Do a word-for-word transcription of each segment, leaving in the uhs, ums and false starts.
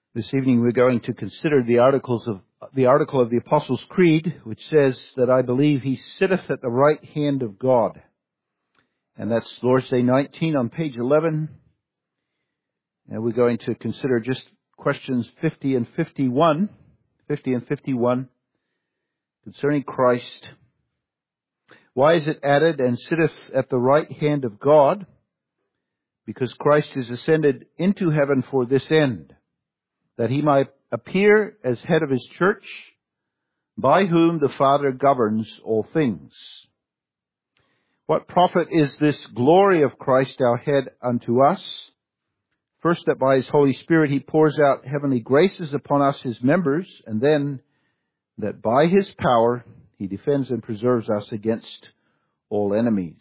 This evening we're going to consider the articles of the article of the Apostles' Creed, which says that I believe he sitteth at the right hand of God. And that's Lord's Day nineteen on page eleven. And we're going to consider just questions fifty and fifty-one, fifty and fifty-one concerning Christ. Why is it added, and sitteth at the right hand of God? Because Christ is ascended into heaven for this end, that he might appear as head of his church, by whom the Father governs all things. What profit is this glory of Christ our head unto us? First, that by his Holy Spirit he pours out heavenly graces upon us, his members, and then that by his power he defends and preserves us against all enemies.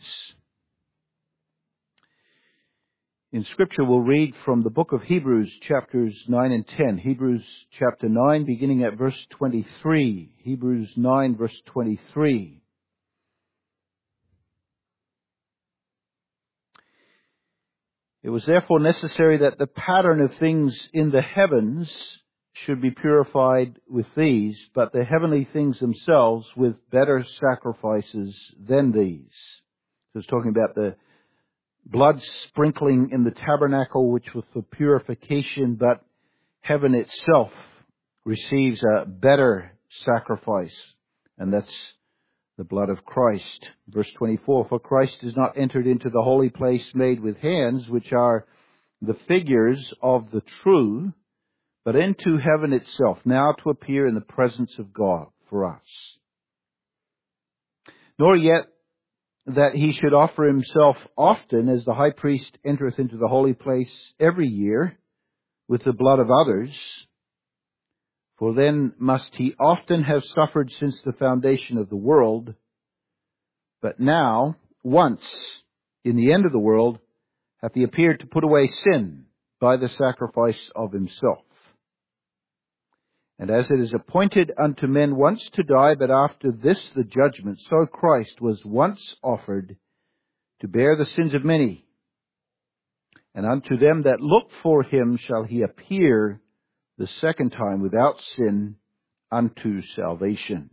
In Scripture, we'll read from the book of Hebrews, chapters nine and ten. Hebrews chapter nine, beginning at verse twenty-three. Hebrews nine, verse twenty-three. It was therefore necessary that the pattern of things in the heavens should be purified with these, but the heavenly things themselves with better sacrifices than these. So it's talking about the blood sprinkling in the tabernacle, which was for purification, but heaven itself receives a better sacrifice, and that's the blood of Christ. Verse twenty-four, for Christ is not entered into the holy place made with hands, which are the figures of the true, but into heaven itself, now to appear in the presence of God for us. Nor yet that he should offer himself often, as the high priest entereth into the holy place every year with the blood of others. For then must he often have suffered since the foundation of the world. But now, once, in the end of the world, hath he appeared to put away sin by the sacrifice of himself. And as it is appointed unto men once to die, but after this the judgment, so Christ was once offered to bear the sins of many. And unto them that look for him shall he appear the second time without sin unto salvation.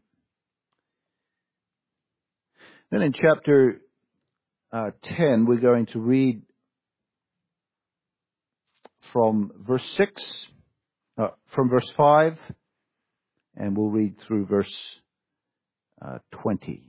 Then in chapter uh, ten, we're going to read from verse six, uh, from verse five, and we'll read through verse uh, twenty.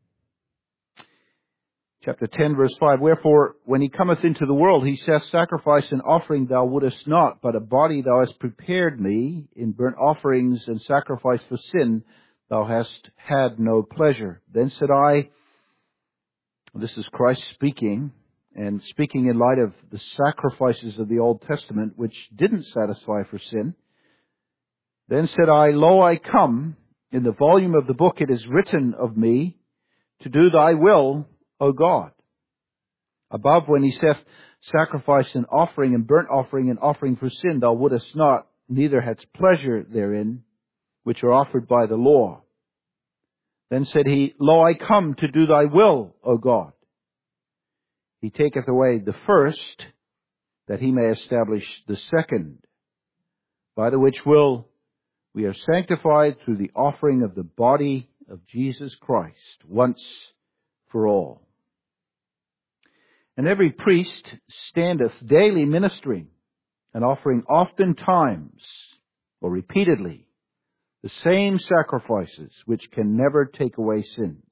Chapter ten, verse five, wherefore, when he cometh into the world, he saith, sacrifice and offering thou wouldest not, but a body thou hast prepared me. In burnt offerings and sacrifice for sin thou hast had no pleasure. Then said I, this is Christ speaking, and speaking in light of the sacrifices of the Old Testament, which didn't satisfy for sin. Then said I, lo, I come, in the volume of the book it is written of me, to do thy will, O God. Above, when he saith, sacrifice and offering and burnt offering and offering for sin, thou wouldest not, neither hadst pleasure therein, which are offered by the law. Then said he, lo, I come to do thy will, O God. He taketh away the first, that he may establish the second, by the which will we are sanctified through the offering of the body of Jesus Christ, once for all. And every priest standeth daily ministering, and offering oftentimes, or repeatedly, the same sacrifices, which can never take away sins.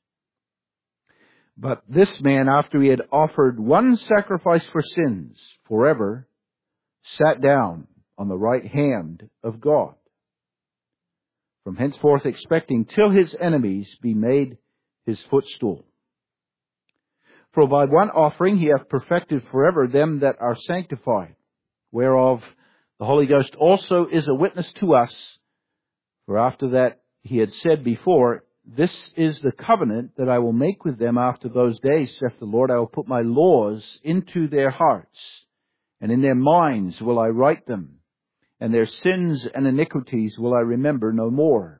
But this man, after he had offered one sacrifice for sins forever, sat down on the right hand of God, from henceforth expecting till his enemies be made his footstool. For by one offering he hath perfected forever them that are sanctified, whereof the Holy Ghost also is a witness to us. For after that he had said before, this is the covenant that I will make with them after those days, saith the Lord. I will put my laws into their hearts, and in their minds will I write them, and their sins and iniquities will I remember no more.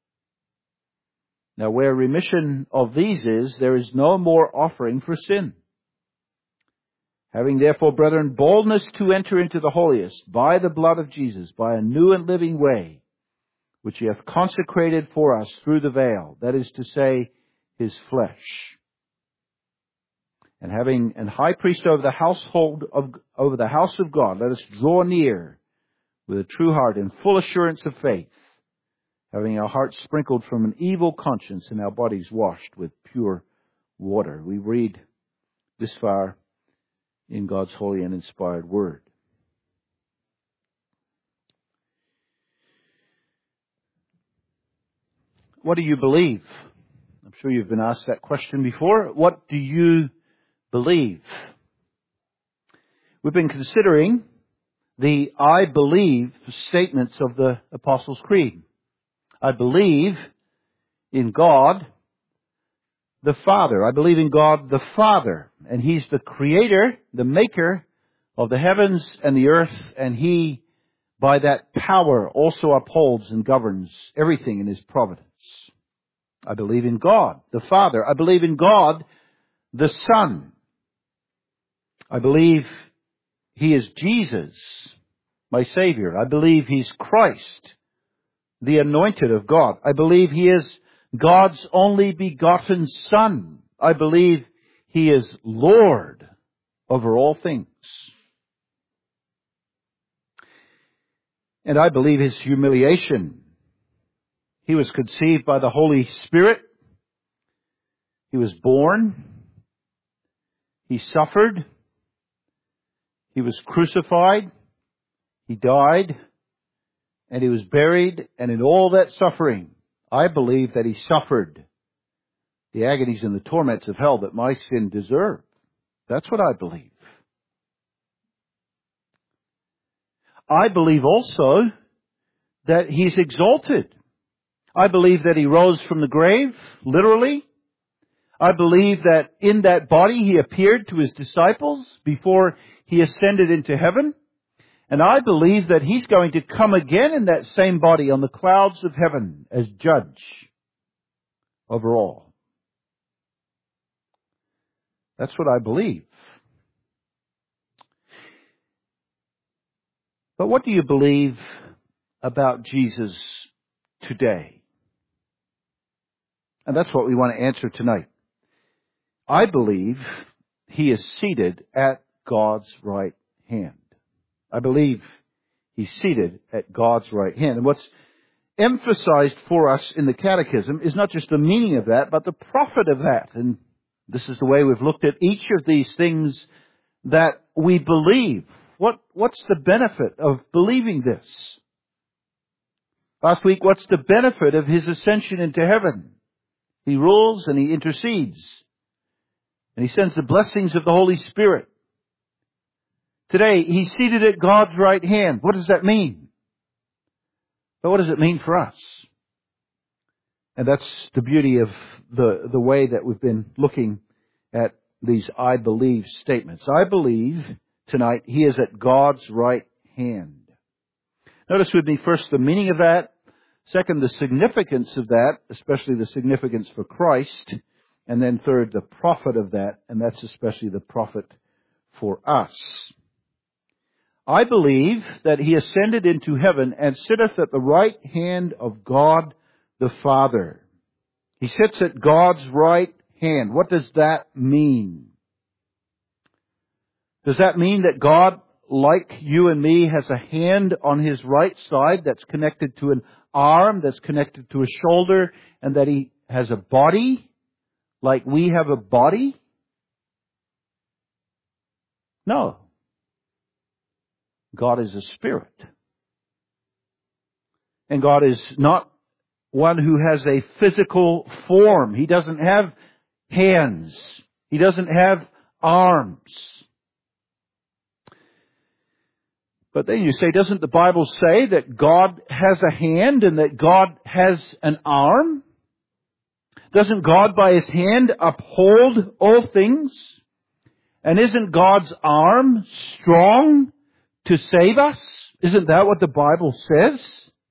Now where remission of these is, there is no more offering for sin. Having therefore, brethren, boldness to enter into the holiest by the blood of Jesus, by a new and living way, which he hath consecrated for us through the veil, that is to say, his flesh. And having an high priest over the household of, over the house of God, let us draw near with a true heart and full assurance of faith, having our hearts sprinkled from an evil conscience and our bodies washed with pure water. We read this far in God's holy and inspired word. What do you believe? I'm sure you've been asked that question before. What do you believe? We've been considering the I believe statements of the Apostles' Creed. I believe in God the Father. I believe in God the Father. And He's the Creator, the Maker of the heavens and the earth. And He, by that power, also upholds and governs everything in His providence. I believe in God the Father. I believe in God the Son. I believe He is Jesus, my Savior. I believe He's Christ, the Anointed of God. I believe He is God's only begotten Son. I believe He is Lord over all things. And I believe His humiliation. He was conceived by the Holy Spirit. He was born. He suffered. He was crucified. He died. And He was buried. And in all that suffering, I believe that He suffered the agonies and the torments of hell that my sin deserved. That's what I believe. I believe also that He's exalted. I believe that He rose from the grave, literally. I believe that in that body He appeared to His disciples before He ascended into heaven. And I believe that He's going to come again in that same body on the clouds of heaven as judge over all. That's what I believe. But what do you believe about Jesus today? And that's what we want to answer tonight. I believe He is seated at God's right hand. I believe He's seated at God's right hand. And what's emphasized for us in the Catechism is not just the meaning of that, but the profit of that. And this is the way we've looked at each of these things that we believe. What, what's the benefit of believing this? Last week, what's the benefit of His ascension into heaven? He rules and He intercedes. And He sends the blessings of the Holy Spirit. Today, He's seated at God's right hand. What does that mean? But what does it mean for us? And that's the beauty of the, the way that we've been looking at these I believe statements. I believe tonight He is at God's right hand. Notice with me first the meaning of that. Second, the significance of that, especially the significance for Christ. And then third, the profit of that, and that's especially the profit for us. I believe that He ascended into heaven and sitteth at the right hand of God the Father. He sits at God's right hand. What does that mean? Does that mean that God, like you and me, has a hand on His right side that's connected to an arm, that's connected to a shoulder, and that He has a body like we have a body? No. God is a spirit. And God is not one who has a physical form. He doesn't have hands. He doesn't have arms. But then you say, doesn't the Bible say that God has a hand and that God has an arm? Doesn't God by His hand uphold all things? And isn't God's arm strong to save us? Isn't that what the Bible says?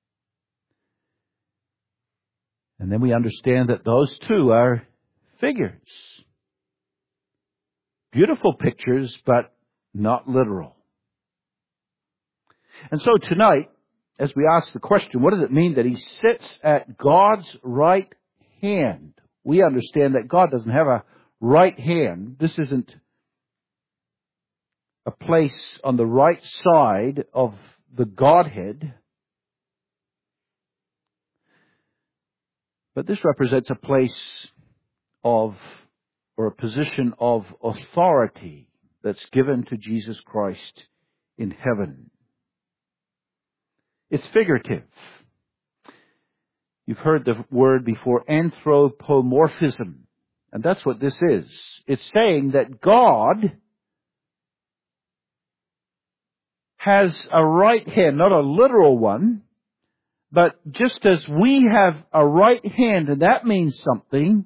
And then we understand that those two are figures. Beautiful pictures, but not literal. And so tonight, as we ask the question, what does it mean that He sits at God's right hand? We understand that God doesn't have a right hand. This isn't a place on the right side of the Godhead. But this represents a place of, or a position of authority that's given to Jesus Christ in heaven. It's figurative. You've heard the word before, anthropomorphism. And that's what this is. It's saying that God has a right hand, not a literal one, but just as we have a right hand, and that means something,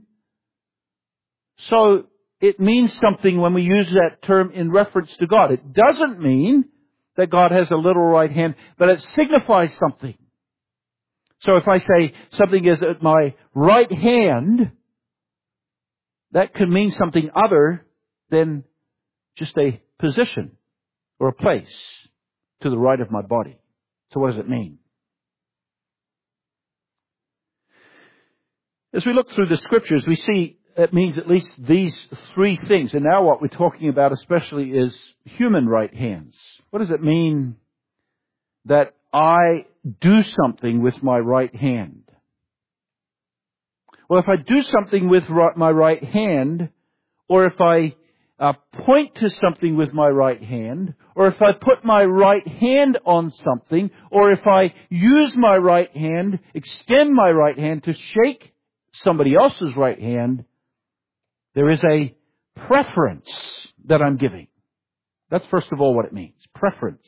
so it means something when we use that term in reference to God. It doesn't mean that God has a literal right hand, but it signifies something. So if I say something is at my right hand, that could mean something other than just a position or a place to the right of my body. So what does it mean? As we look through the Scriptures, we see it means at least these three things. And now what we're talking about especially is human right hands. What does it mean that I do something with my right hand? Well, if I do something with my right hand, or if I uh, point to something with my right hand, or if I put my right hand on something, or if I use my right hand, extend my right hand to shake somebody else's right hand, there is a preference that I'm giving. That's first of all what it means. Preference.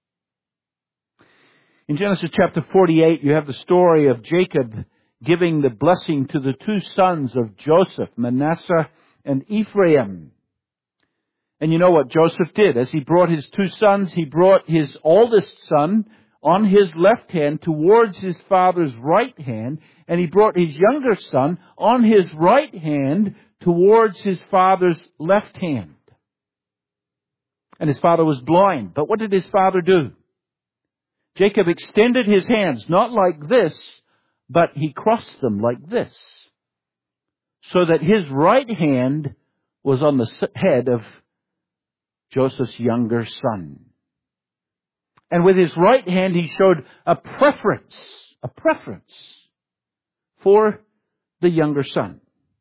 In Genesis chapter forty-eight, you have the story of Jacob giving the blessing to the two sons of Joseph, Manasseh and Ephraim. And you know what Joseph did? As he brought his two sons, he brought his oldest son on his left hand towards his father's right hand, and he brought his younger son on his right hand towards his father's left hand. And his father was blind. But what did his father do? Jacob extended his hands, not like this, but he crossed them like this, so that his right hand was on the head of Joseph's younger son. And with his right hand, he showed a preference, a preference for the younger son.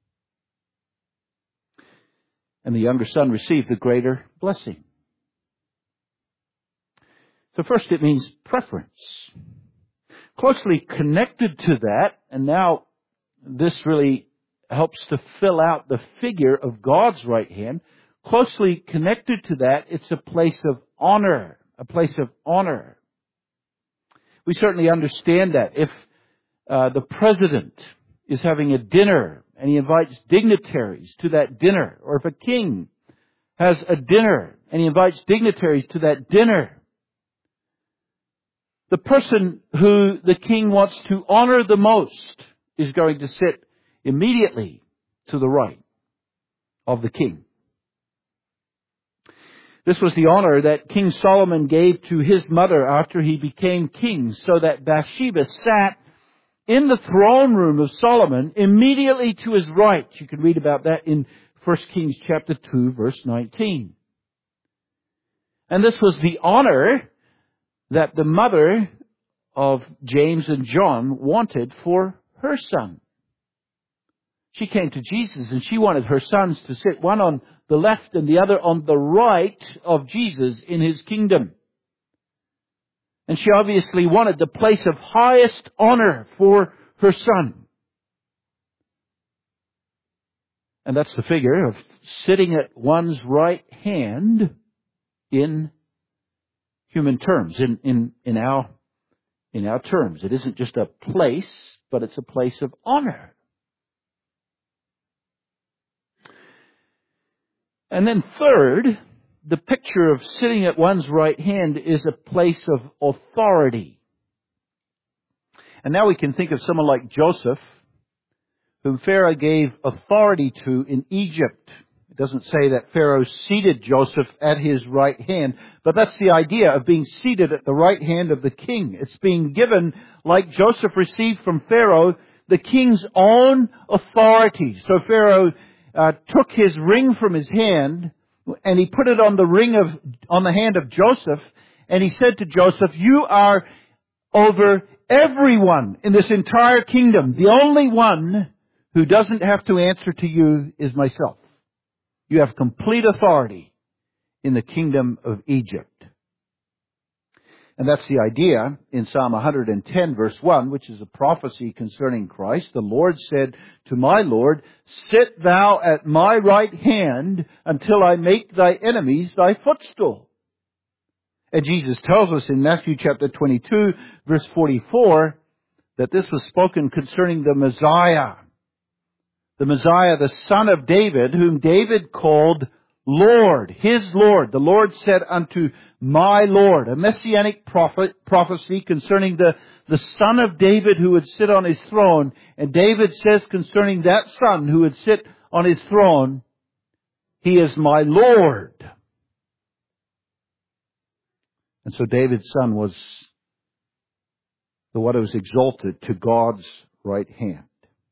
And the younger son received the greater blessing. So first it means preference. Closely connected to that, and now this really helps to fill out the figure of God's right hand. Closely connected to that, it's a place of honor. A place of honor. We certainly understand that. If uh, the president is having a dinner and he invites dignitaries to that dinner, or if a king has a dinner and he invites dignitaries to that dinner, the person who the king wants to honor the most is going to sit immediately to the right of the king. This was the honor that King Solomon gave to his mother after he became king, so that Bathsheba sat in the throne room of Solomon immediately to his right. You can read about that in First Kings chapter two, verse nineteen. And this was the honor that the mother of James and John wanted for her son. She came to Jesus and she wanted her sons to sit one on the left and the other on the right of Jesus in his kingdom. And she obviously wanted the place of highest honor for her son. And that's the figure of sitting at one's right hand in human terms, in, in, in our, in our terms. It isn't just a place, but it's a place of honor. And then third, the picture of sitting at one's right hand is a place of authority. And now we can think of someone like Joseph, whom Pharaoh gave authority to in Egypt. It doesn't say that Pharaoh seated Joseph at his right hand, but that's the idea of being seated at the right hand of the king. It's being given, like Joseph received from Pharaoh, the king's own authority. So Pharaoh uh, took his ring from his hand, and he put it on the ring of, on the hand of Joseph, and he said to Joseph, "You are over everyone in this entire kingdom. The only one who doesn't have to answer to you is myself. You have complete authority in the kingdom of Egypt." And that's the idea in Psalm one hundred ten verse one, which is a prophecy concerning Christ. The Lord said to my Lord, "Sit thou at my right hand until I make thy enemies thy footstool." And Jesus tells us in Matthew chapter twenty-two verse forty-four that this was spoken concerning the Messiah. The Messiah, the son of David, whom David called Lord, his Lord. The Lord said unto my Lord, a messianic prophet, prophecy concerning the, the son of David who would sit on his throne. And David says concerning that son who would sit on his throne, "He is my Lord." And so David's son was the one who was exalted to God's right hand.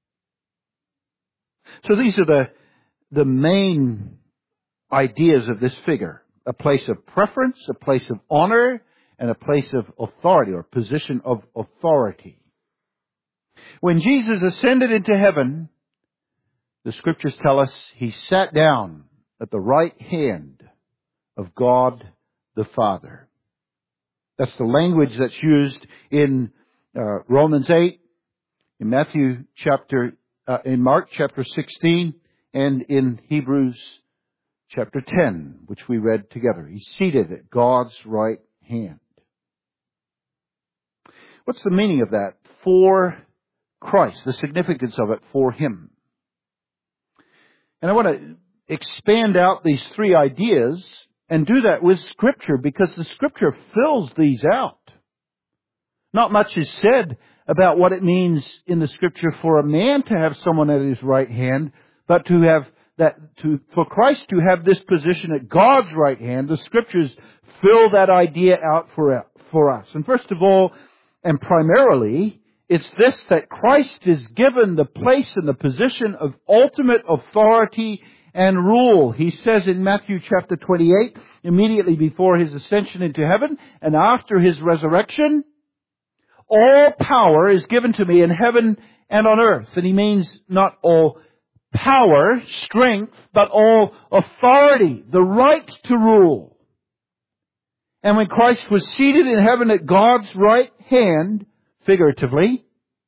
So these are the, the main ideas of this figure. A place of preference, a place of honor, and a place of authority, or position of authority. When Jesus ascended into heaven, the Scriptures tell us He sat down at the right hand of God the Father. That's the language that's used in uh, Romans eight, in Matthew chapter, uh, in Mark chapter sixteen, and in Hebrews chapter ten, which we read together. He's seated at God's right hand. What's the meaning of that for Christ? The significance of it for Him? And I want to expand out these three ideas and do that with Scripture, because the Scripture fills these out. Not much is said about what it means in the Scripture for a man to have someone at his right hand, but to have that, to, for Christ to have this position at God's right hand. The Scriptures fill that idea out for, for us. And first of all, and primarily, it's this, that Christ is given the place and the position of ultimate authority and rule. He says in Matthew chapter twenty-eight, immediately before His ascension into heaven and after His resurrection, "All power is given to me in heaven and on earth." And He means not all power, strength, but all authority, the right to rule. And when Christ was seated in heaven at God's right hand, figuratively,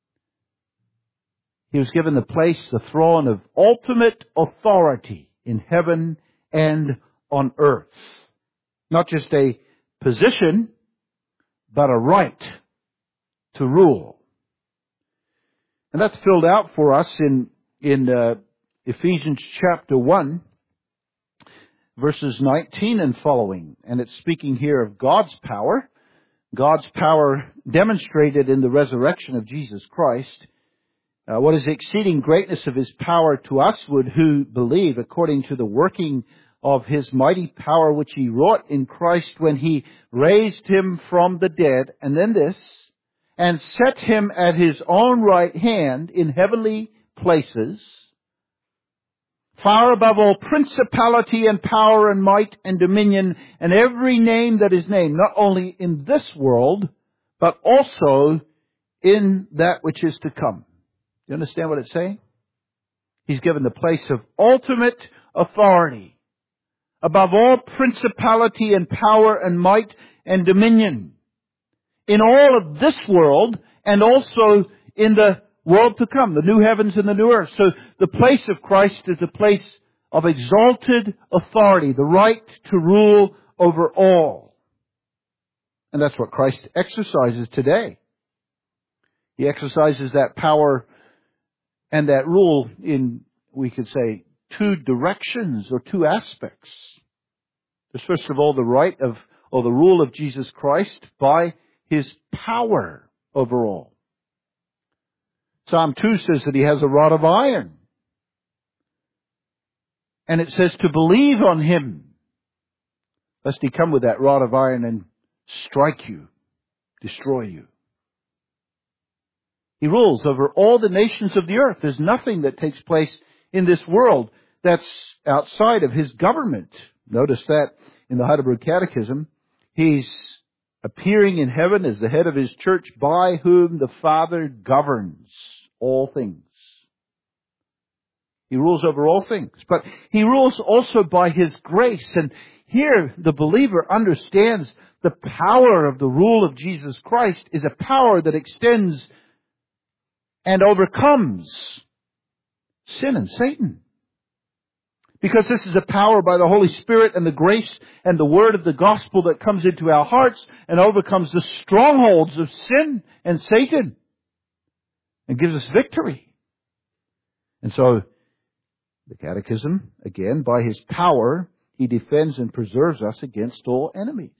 He was given the place, the throne of ultimate authority in heaven and on earth. Not just a position, but a right to rule. And that's filled out for us in, in uh, Ephesians chapter one, verses nineteen and following. And it's speaking here of God's power. God's power demonstrated in the resurrection of Jesus Christ. Uh, what is the exceeding greatness of His power to usward who believe, according to the working of His mighty power which He wrought in Christ when He raised Him from the dead. And then this, and set Him at His own right hand in heavenly places, far above all principality and power and might and dominion and every name that is named, not only in this world, but also in that which is to come. You understand what it's saying? He's given the place of ultimate authority above all principality and power and might and dominion in all of this world and also in the world to come, the new heavens and the new earth. So the place of Christ is a place of exalted authority, the right to rule over all. And that's what Christ exercises today. He exercises that power and that rule in, we could say, two directions or two aspects. There's first of all the right of, or the rule of Jesus Christ by His power over all. Psalm two says that He has a rod of iron. And it says to believe on Him, lest He come with that rod of iron and strike you, destroy you. He rules over all the nations of the earth. There's nothing that takes place in this world that's outside of His government. Notice that in the Heidelberg Catechism. He's appearing in heaven as the head of His church, by whom the Father governs all things. He rules over all things. But He rules also by His grace. And here the believer understands the power of the rule of Jesus Christ is a power that extends and overcomes sin and Satan. Because this is a power by the Holy Spirit and the grace and the word of the gospel that comes into our hearts and overcomes the strongholds of sin and Satan and gives us victory. And so the Catechism, again, by His power, He defends and preserves us against all enemies.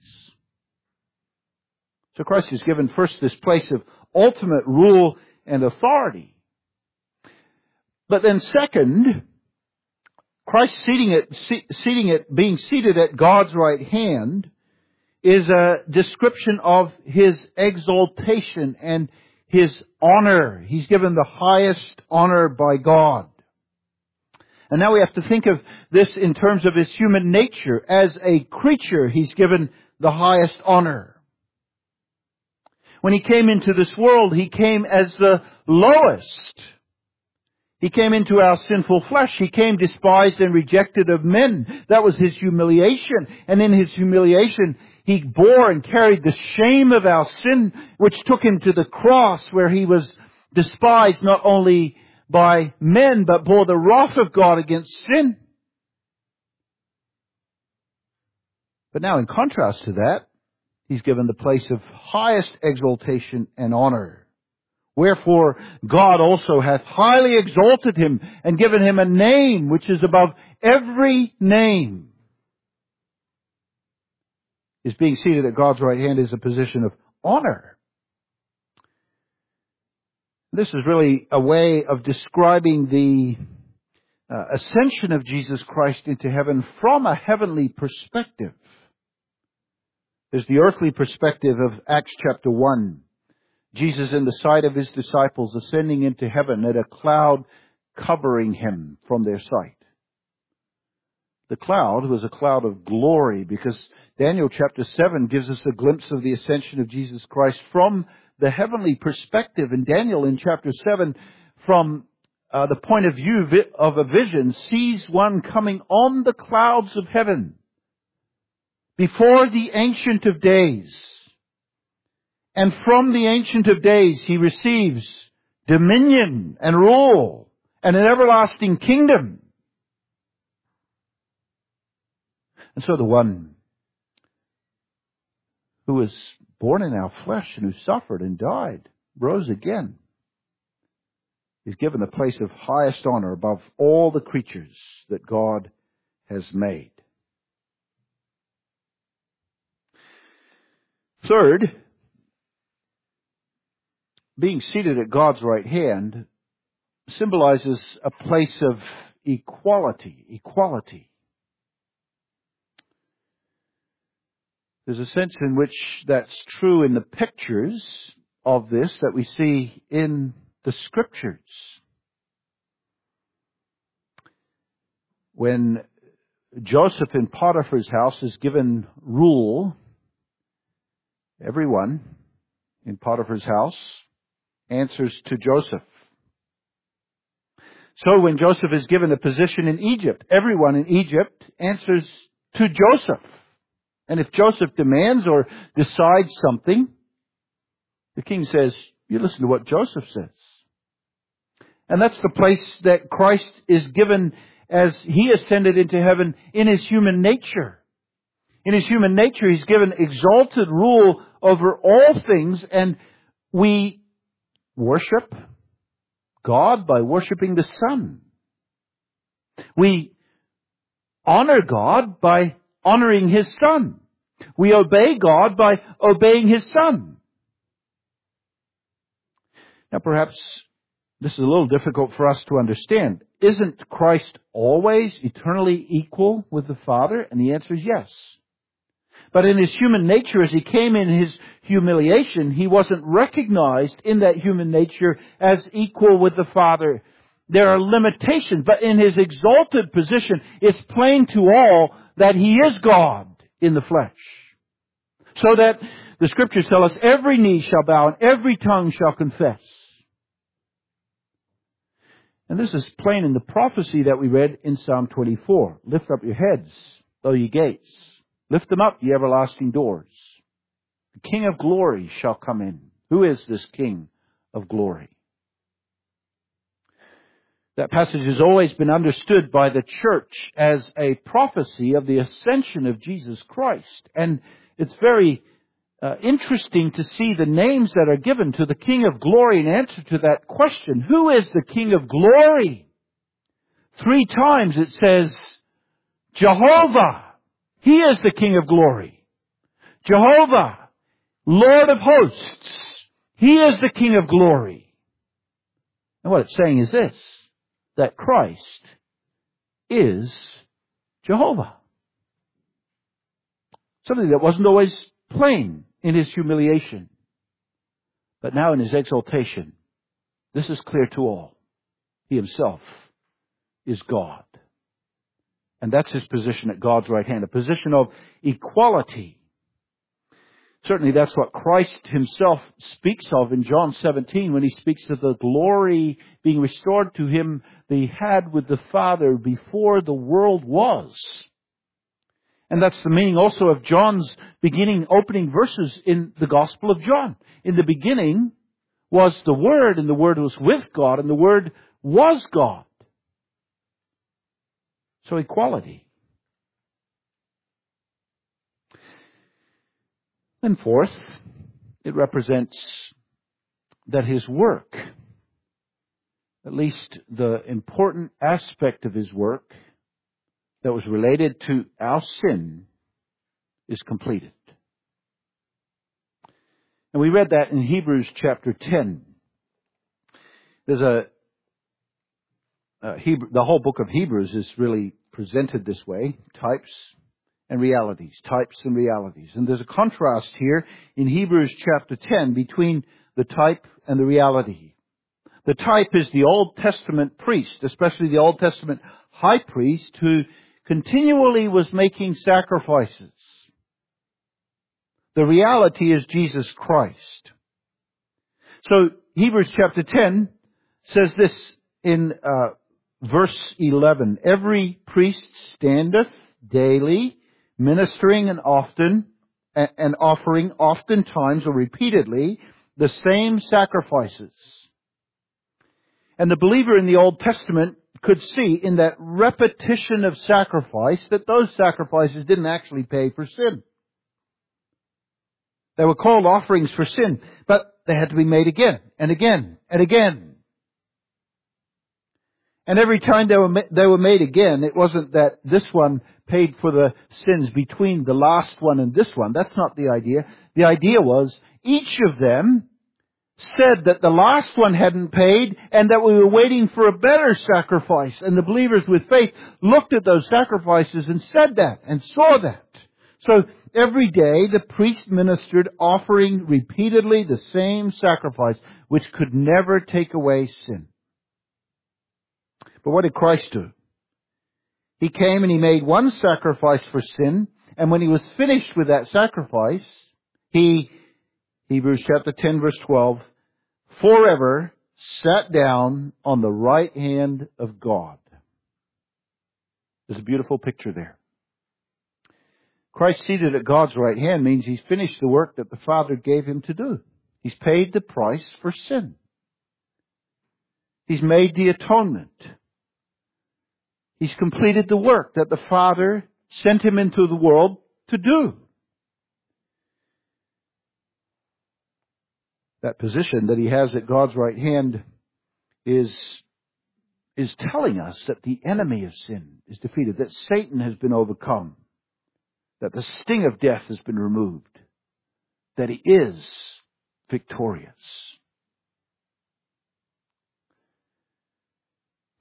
So Christ is given first this place of ultimate rule and authority. But then second, Christ seating it, seating it, being seated at God's right hand is a description of His exaltation and His honor. He's given the highest honor by God. And now we have to think of this in terms of His human nature. As a creature, He's given the highest honor. When He came into this world, He came as the lowest. He came into our sinful flesh. He came despised and rejected of men. That was His humiliation. And in His humiliation, He bore and carried the shame of our sin, which took Him to the cross, where He was despised not only by men, but bore the wrath of God against sin. But now, in contrast to that, He's given the place of highest exaltation and honor. Wherefore God also hath highly exalted Him and given Him a name which is above every name. His being seated at God's right hand is a position of honor. This is really a way of describing the uh, ascension of Jesus Christ into heaven from a heavenly perspective. There's the earthly perspective of Acts chapter one. Jesus in the sight of His disciples ascending into heaven, and a cloud covering Him from their sight. The cloud was a cloud of glory, because Daniel chapter seven gives us a glimpse of the ascension of Jesus Christ from the heavenly perspective. And Daniel in chapter seven, from uh, the point of view of a vision, sees one coming on the clouds of heaven before the Ancient of Days. And from the Ancient of Days He receives dominion and rule and an everlasting kingdom. And so the one who was born in our flesh and who suffered and died, rose again, is given the place of highest honor above all the creatures that God has made. Third, being seated at God's right hand symbolizes a place of equality. Equality. There's a sense in which that's true in the pictures of this that we see in the Scriptures. When Joseph in Potiphar's house is given rule, everyone in Potiphar's house answers to Joseph. So when Joseph is given a position in Egypt, everyone in Egypt answers to Joseph. And if Joseph demands or decides something, the king says, you listen to what Joseph says. And that's the place that Christ is given as He ascended into heaven in His human nature. In His human nature, He's given exalted rule over all things, and we worship God by worshiping the Son. We honor God by honoring His Son. We obey God by obeying His Son. Now perhaps This is a little difficult for us to understand. Isn't Christ always eternally equal with the Father? And the answer is yes. But in his human nature, as he came in his humiliation, he wasn't recognized in that human nature as equal with the Father. There are limitations, but in his exalted position, it's plain to all that he is God in the flesh. So that the Scriptures tell us every knee shall bow and every tongue shall confess. And this is plain in the prophecy that we read in Psalm twenty-four. Lift up your heads, O ye gates. Lift them up, ye everlasting doors. The King of glory shall come in. Who is this King of glory? That passage has always been understood by the church as a prophecy of the ascension of Jesus Christ. And it's very uh, interesting to see the names that are given to the King of glory in answer to that question. Who is the King of glory? Three times it says, Jehovah. He is the King of glory. Jehovah, Lord of hosts. He is the King of glory. And what it's saying is this, that Christ is Jehovah. Something that wasn't always plain in his humiliation. But now in his exaltation, this is clear to all. He himself is God. And that's his position at God's right hand, a position of equality. Certainly that's what Christ himself speaks of in John seventeen when he speaks of the glory being restored to him that he had with the Father before the world was. And that's the meaning also of John's beginning, opening verses in the Gospel of John. In the beginning was the Word, and the Word was with God, and the Word was God. So equality. And fourth, it represents that his work, at least the important aspect of his work that was related to our sin, is completed. And we read that in Hebrews chapter ten. There's a Uh, Hebrew, the whole book of Hebrews is really presented this way, types and realities, types and realities. And there's a contrast here in Hebrews chapter ten between the type and the reality. The type is the Old Testament priest, especially the Old Testament high priest, who continually was making sacrifices. The reality is Jesus Christ. So Hebrews chapter ten says this in uh, verse eleven, every priest standeth daily, ministering and often, and offering oftentimes or repeatedly the same sacrifices. And the believer in the Old Testament could see in that repetition of sacrifice that those sacrifices didn't actually pay for sin. They were called offerings for sin, but they had to be made again and again and again. And every time they were ma- they were made again, it wasn't that this one paid for the sins between the last one and this one. That's not the idea. The idea was each of them said that the last one hadn't paid and that we were waiting for a better sacrifice. And the believers with faith looked at those sacrifices and said that and saw that. So every day the priest ministered, offering repeatedly the same sacrifice, which could never take away sin. But what did Christ do? He came and he made one sacrifice for sin, and when he was finished with that sacrifice, he, Hebrews chapter ten verse twelve, forever sat down on the right hand of God. There's a beautiful picture there. Christ seated at God's right hand means he's finished the work that the Father gave him to do. He's paid the price for sin. He's made the atonement. He's completed the work that the Father sent him into the world to do. That position that he has at God's right hand is, is telling us that the enemy of sin is defeated, that Satan has been overcome, that the sting of death has been removed, that he is victorious.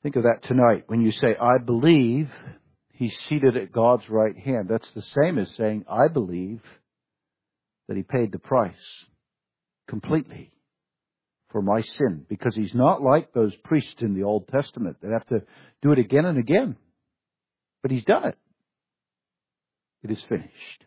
Think of that tonight when you say, I believe He's seated at God's right hand. That's the same as saying, I believe that He paid the price completely for my sin. Because He's not like those priests in the Old Testament that have to do it again and again. But He's done it. It is finished.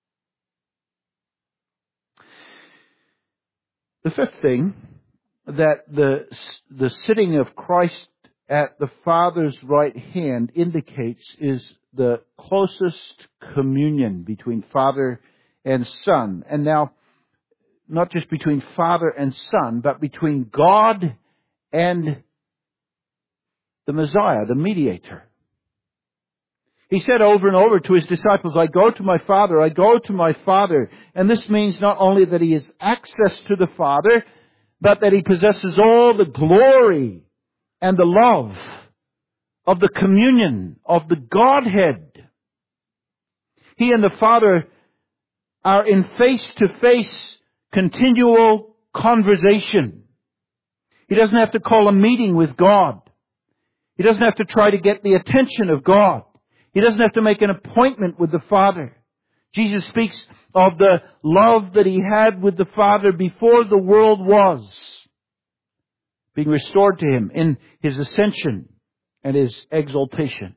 The fifth thing that the, the sitting of Christ at the Father's right hand indicates is the closest communion between Father and Son. And now, not just between Father and Son, but between God and the Messiah, the mediator. He said over and over to His disciples, I go to my Father, I go to my Father. And this means not only that He has access to the Father, but that He possesses all the glory and the love of the communion of the Godhead. He and the Father are in face-to-face continual conversation. He doesn't have to call a meeting with God. He doesn't have to try to get the attention of God. He doesn't have to make an appointment with the Father. Jesus speaks of the love that He had with the Father before the world was, being restored to Him in His ascension and His exaltation.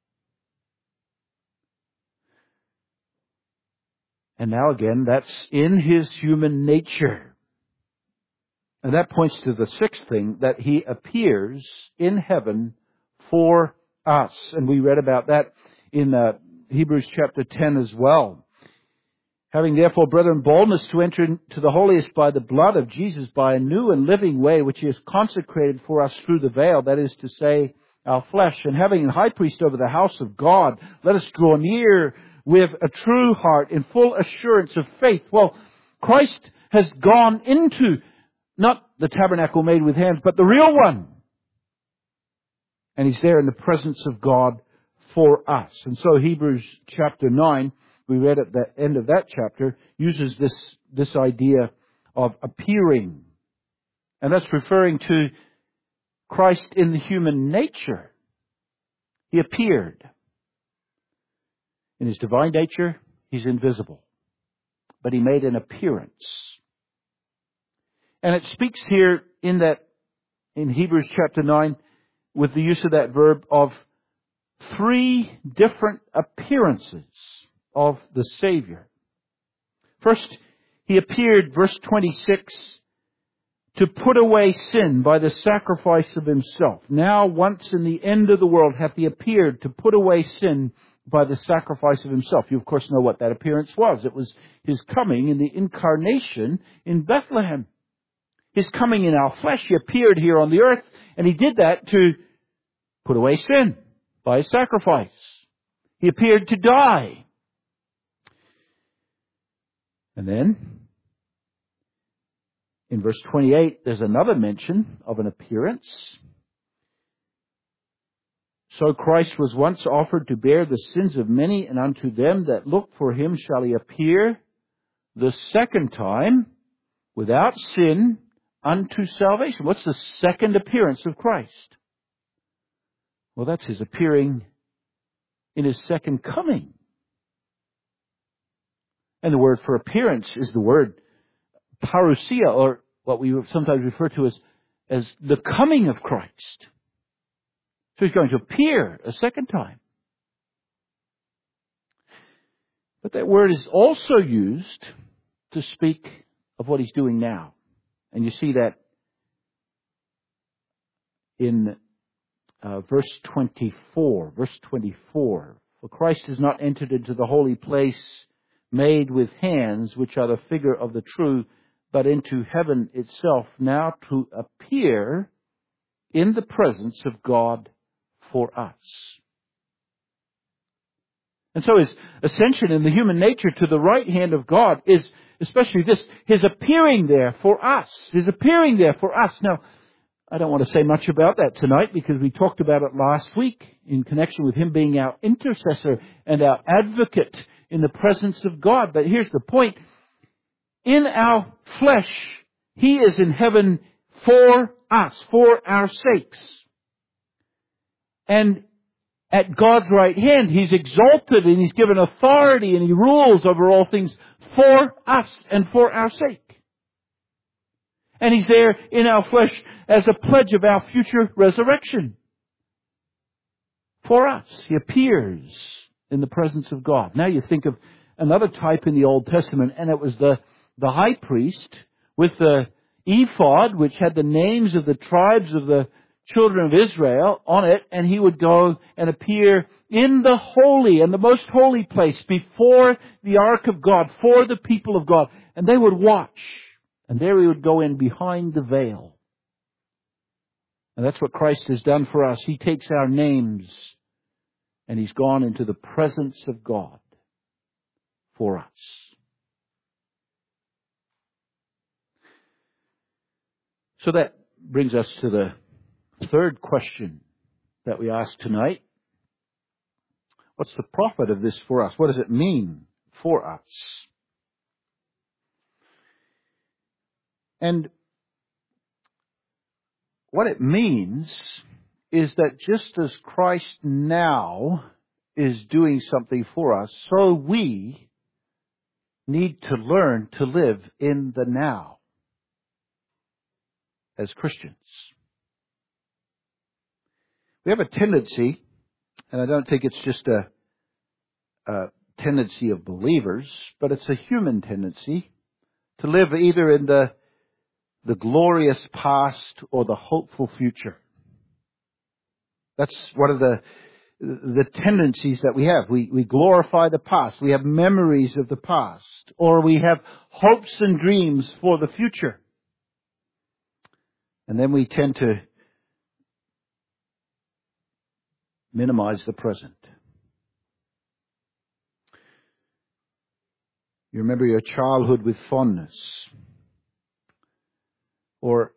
And now again, that's in His human nature. And that points to the sixth thing, that He appears in heaven for us. And we read about that in uh, Hebrews chapter ten as well. Having therefore, brethren, boldness to enter into the holiest by the blood of Jesus, by a new and living way, which He has consecrated for us through the veil, that is to say, our flesh. And having a high priest over the house of God, let us draw near with a true heart in full assurance of faith. Well, Christ has gone into not the tabernacle made with hands, but the real one. And He's there in the presence of God for us. And so Hebrews chapter nine, we read at the end of that chapter, uses this, this idea of appearing. And that's referring to Christ in the human nature. He appeared. In His divine nature, He's invisible. But He made an appearance. And it speaks here in that, in Hebrews chapter nine, with the use of that verb of three different appearances of the Savior. First, He appeared, verse twenty-six, to put away sin by the sacrifice of Himself. Now, once in the end of the world, hath He appeared to put away sin by the sacrifice of Himself. You, of course, know what that appearance was. It was His coming in the incarnation in Bethlehem. His coming in our flesh. He appeared here on the earth, and He did that to put away sin by His sacrifice. He appeared to die. And then, in verse twenty-eight, there's another mention of an appearance. So Christ was once offered to bear the sins of many, and unto them that look for Him shall He appear the second time without sin unto salvation. What's the second appearance of Christ? Well, that's His appearing in His second coming. And the word for appearance is the word parousia, or what we sometimes refer to as, as the coming of Christ. So He's going to appear a second time. But that word is also used to speak of what He's doing now. And you see that in uh, verse twenty-four. Verse twenty-four. For Christ has not entered into the holy place made with hands, which are the figure of the true, but into heaven itself, now to appear in the presence of God for us. And so His ascension in the human nature to the right hand of God is especially this, His appearing there for us. His appearing there for us. Now, I don't want to say much about that tonight because we talked about it last week in connection with Him being our intercessor and our advocate in the presence of God. But here's the point. In our flesh, He is in heaven for us, for our sakes. And at God's right hand, He's exalted and He's given authority and He rules over all things for us and for our sake. And He's there in our flesh as a pledge of our future resurrection. For us, He appears in the presence of God. Now you think of another type in the Old Testament, and it was the, the high priest with the ephod, which had the names of the tribes of the children of Israel on it, and he would go and appear in the holy and the most holy place before the ark of God, for the people of God. And they would watch, and there he would go in behind the veil. And that's what Christ has done for us. He takes our names and He's gone into the presence of God for us. So that brings us to the third question that we ask tonight. What's the profit of this for us? What does it mean for us? And what it means is that just as Christ now is doing something for us, so we need to learn to live in the now as Christians. We have a tendency, and I don't think it's just a, a tendency of believers, but it's a human tendency to live either in the the glorious past or the hopeful future. That's one of the the tendencies that we have. We we glorify the past. We have memories of the past, or we have hopes and dreams for the future. And then we tend to minimize the present. You remember your childhood with fondness. Or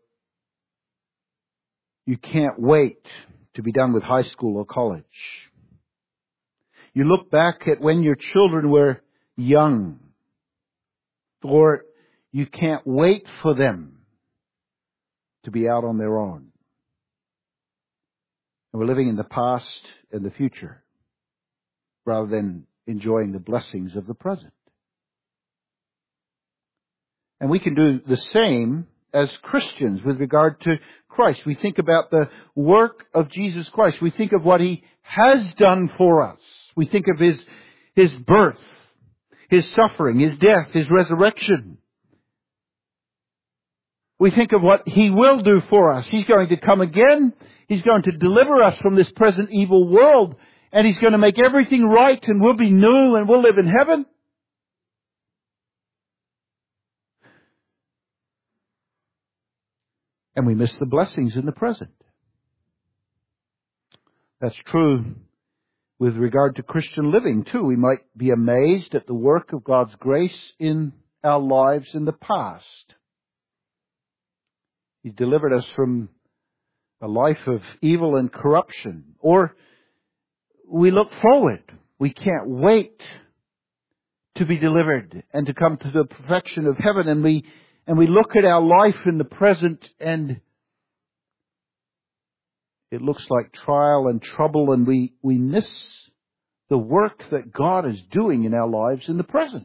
you can't wait to be done with high school or college. You look back at when your children were young. Or you can't wait for them to be out on their own. And we're living in the past and the future rather than enjoying the blessings of the present. And we can do the same as Christians with regard to Christ. We think about the work of Jesus Christ. We think of what He has done for us. We think of His, His birth, His suffering, His death, His resurrection. We think of what He will do for us. He's going to come again. He's going to deliver us from this present evil world. And He's going to make everything right, and we'll be new and we'll live in heaven. And we miss the blessings in the present. That's true with regard to Christian living too. We might be amazed at the work of God's grace in our lives in the past. He's delivered us from a life of evil and corruption. Or we look forward. We can't wait to be delivered and to come to the perfection of heaven. And we And we look at our life in the present, and it looks like trial and trouble, and we, we miss the work that God is doing in our lives in the present.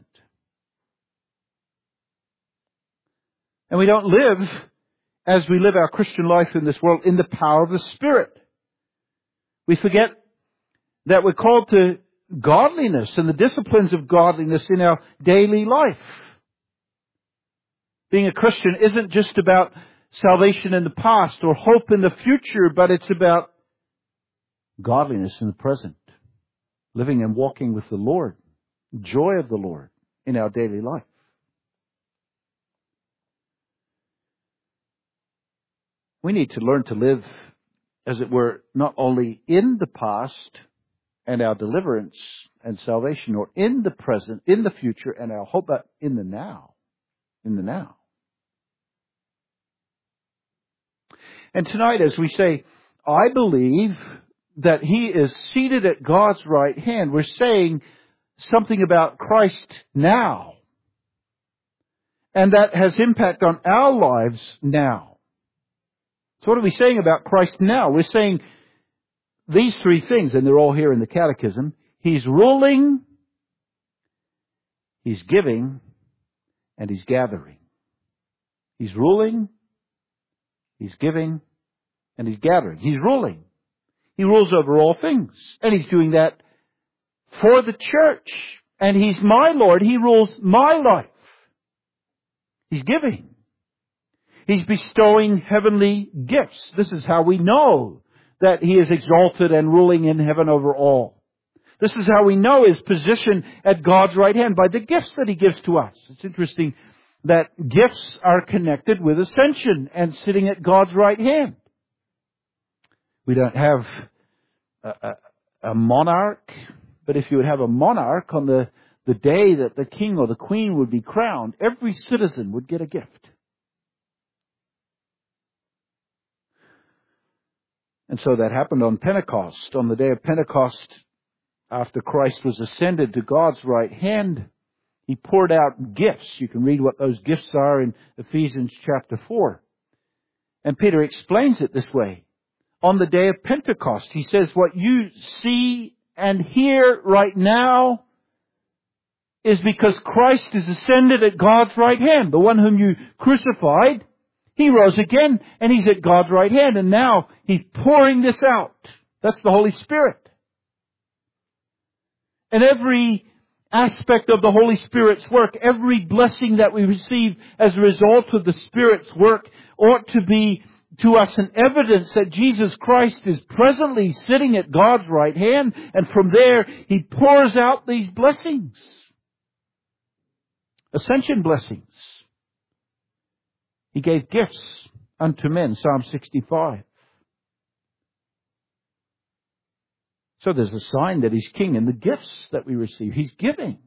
And we don't live, as we live our Christian life in this world, in the power of the Spirit. We forget that we're called to godliness and the disciplines of godliness in our daily life. Being a Christian isn't just about salvation in the past or hope in the future, but it's about godliness in the present. Living and walking with the Lord. Joy of the Lord in our daily life. We need to learn to live, as it were, not only in the past and our deliverance and salvation, or in the present, in the future, and our hope, but in the now. In the now. And tonight, as we say, I believe that He is seated at God's right hand, we're saying something about Christ now. And that has impact on our lives now. So what are we saying about Christ now? We're saying these three things, and they're all here in the Catechism, He's ruling, He's giving, and He's gathering. He's ruling, He's giving, and He's gathering. He's ruling. He rules over all things. And He's doing that for the church. And He's my Lord. He rules my life. He's giving. He's bestowing heavenly gifts. This is how we know that He is exalted and ruling in heaven over all. This is how we know His position at God's right hand, by the gifts that He gives to us. It's interesting that gifts are connected with ascension and sitting at God's right hand. We don't have a, a, a monarch, but if you would have a monarch on the, the day that the king or the queen would be crowned, every citizen would get a gift. And so that happened on Pentecost. On the day of Pentecost, after Christ was ascended to God's right hand, He poured out gifts. You can read what those gifts are in Ephesians chapter four. And Peter explains it this way. On the day of Pentecost, he says, what you see and hear right now is because Christ is ascended at God's right hand. The one whom you crucified, He rose again, and He's at God's right hand. And now He's pouring this out. That's the Holy Spirit. And every aspect of the Holy Spirit's work, every blessing that we receive as a result of the Spirit's work, ought to be to us an evidence that Jesus Christ is presently sitting at God's right hand, and from there He pours out these blessings. Ascension blessings. He gave gifts unto men, Psalm sixty-five. So there's a sign that He's king in the gifts that we receive. He's giving.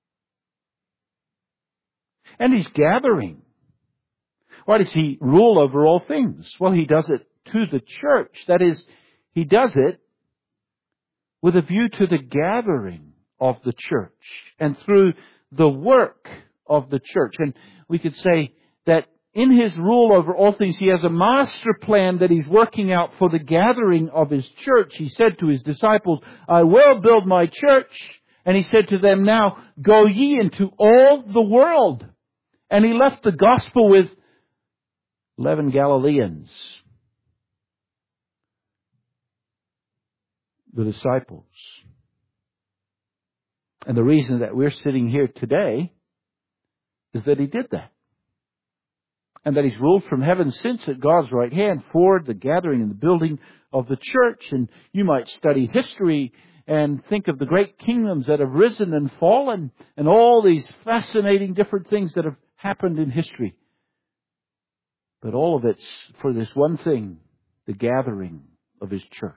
And He's gathering. Why does He rule over all things? Well, He does it to the church. That is, He does it with a view to the gathering of the church and through the work of the church. And we could say that in His rule over all things, He has a master plan that He's working out for the gathering of His church. He said to His disciples, I will build my church. And He said to them, now go ye into all the world. And He left the gospel with eleven Galileans, the disciples. And the reason that we're sitting here today is that He did that. And that He's ruled from heaven since at God's right hand for the gathering and the building of the church. And you might study history and think of the great kingdoms that have risen and fallen and all these fascinating different things that have happened in history. But all of it's for this one thing, the gathering of His church.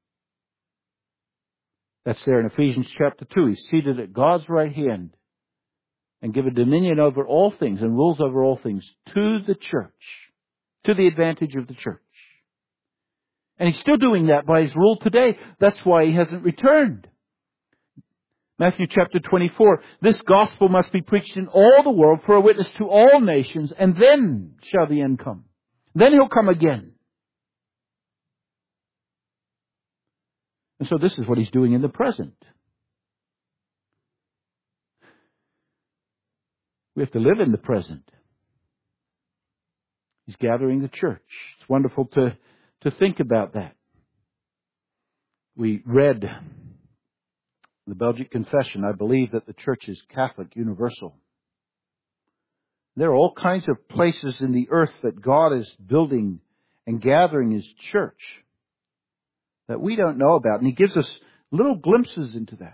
That's there in Ephesians chapter two. He's seated at God's right hand and given dominion over all things and rules over all things to the church, to the advantage of the church. And He's still doing that by His rule today. That's why He hasn't returned. Matthew chapter twenty-four, this gospel must be preached in all the world for a witness to all nations, and then shall the end come. Then He'll come again. And so this is what He's doing in the present. We have to live in the present. He's gathering the church. It's wonderful to, to think about that. We read the Belgic Confession. I believe that the church is Catholic, universal. There are all kinds of places in the earth that God is building and gathering His church that we don't know about. And He gives us little glimpses into that.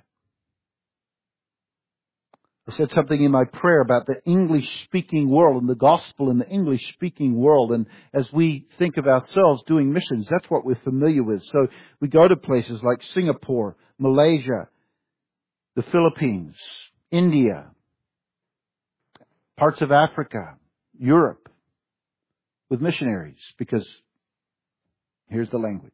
I said something in my prayer about the English-speaking world and the gospel in the English-speaking world. And as we think of ourselves doing missions, that's what we're familiar with. So we go to places like Singapore, Malaysia, the Philippines, India, parts of Africa, Europe, with missionaries, because here's the language.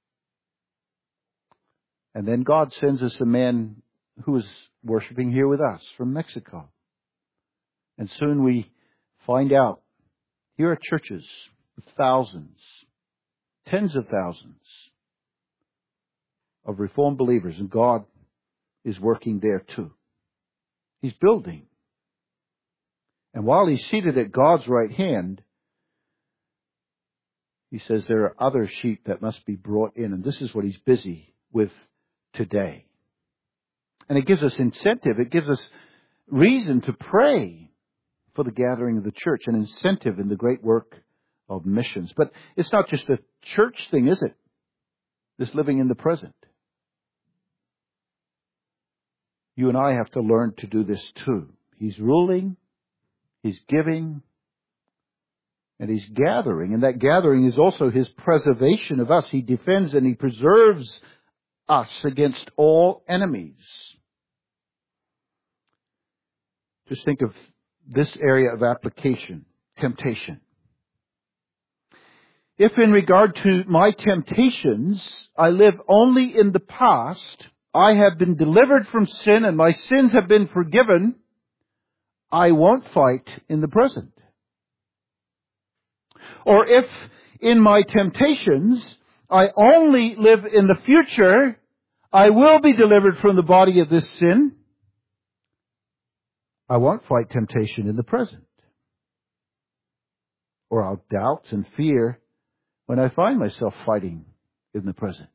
And then God sends us a man who is worshiping here with us from Mexico. And soon we find out here are churches with thousands, tens of thousands, of Reformed believers, and God is working there too. He's building. And while He's seated at God's right hand, He says there are other sheep that must be brought in, and this is what He's busy with today. And it gives us incentive. It gives us reason to pray for the gathering of the church, an incentive in the great work of missions. But it's not just a church thing, is it? This living in the present. You and I have to learn to do this too. He's ruling, He's giving, and He's gathering. And that gathering is also His preservation of us. He defends and He preserves us against all enemies. Just think of this area of application, temptation. If in regard to my temptations, I live only in the past, I have been delivered from sin and my sins have been forgiven, I won't fight in the present. Or if in my temptations, I only live in the future, I will be delivered from the body of this sin, I won't fight temptation in the present. Or I'll doubt and fear when I find myself fighting in the present.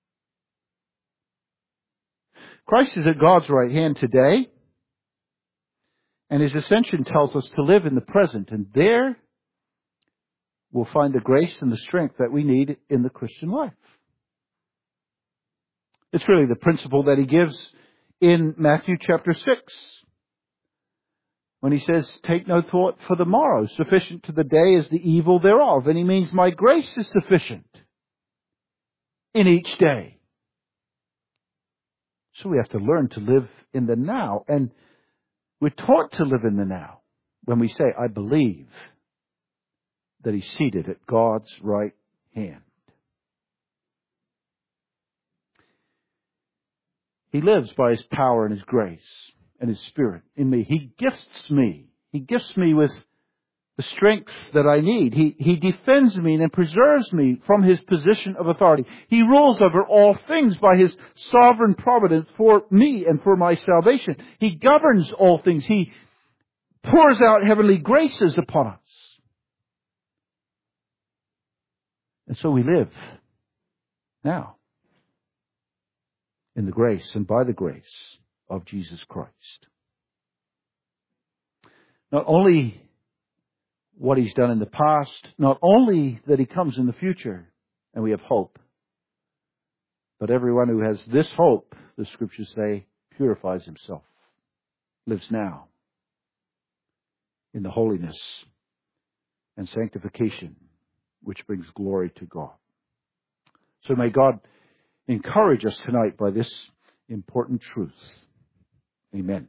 Christ is at God's right hand today, and His ascension tells us to live in the present, and there we'll find the grace and the strength that we need in the Christian life. It's really the principle that He gives in Matthew chapter six. When He says, take no thought for the morrow, sufficient to the day is the evil thereof. And He means my grace is sufficient in each day. So we have to learn to live in the now. And we're taught to live in the now when we say, I believe that He's seated at God's right hand. He lives by His power and His grace and His Spirit in me. He gifts me. He gifts me with the strength that I need. He, he defends me and preserves me from His position of authority. He rules over all things by His sovereign providence for me and for my salvation. He governs all things. He pours out heavenly graces upon us. And so we live now in the grace and by the grace of Jesus Christ. Not only what He's done in the past, not only that He comes in the future and we have hope, but everyone who has this hope, the Scriptures say, purifies himself, lives now in the holiness and sanctification which brings glory to God. So may God encourage us tonight by this important truth. Amen.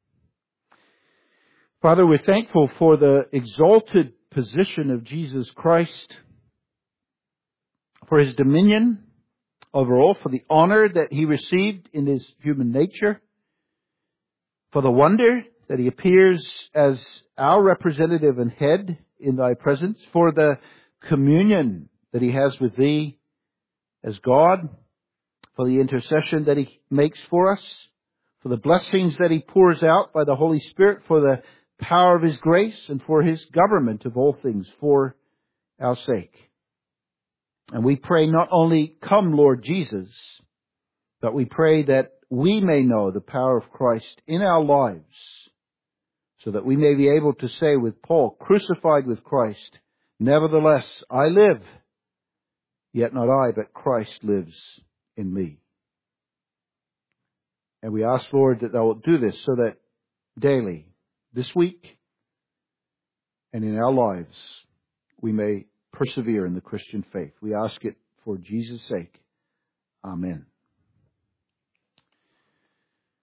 Father, we're thankful for the exalted position of Jesus Christ, for His dominion over all, for the honor that He received in His human nature, for the wonder that He appears as our representative and head in Thy presence, for the communion that He has with Thee as God, for the intercession that He makes for us, for the blessings that He pours out by the Holy Spirit, for the power of His grace, and for His government of all things for our sake. And we pray not only, come Lord Jesus, but we pray that we may know the power of Christ in our lives, so that we may be able to say with Paul, crucified with Christ, nevertheless I live, yet not I, but Christ lives in me. And we ask, Lord, that Thou wilt do this so that daily, this week, and in our lives, we may persevere in the Christian faith. We ask it for Jesus' sake. Amen.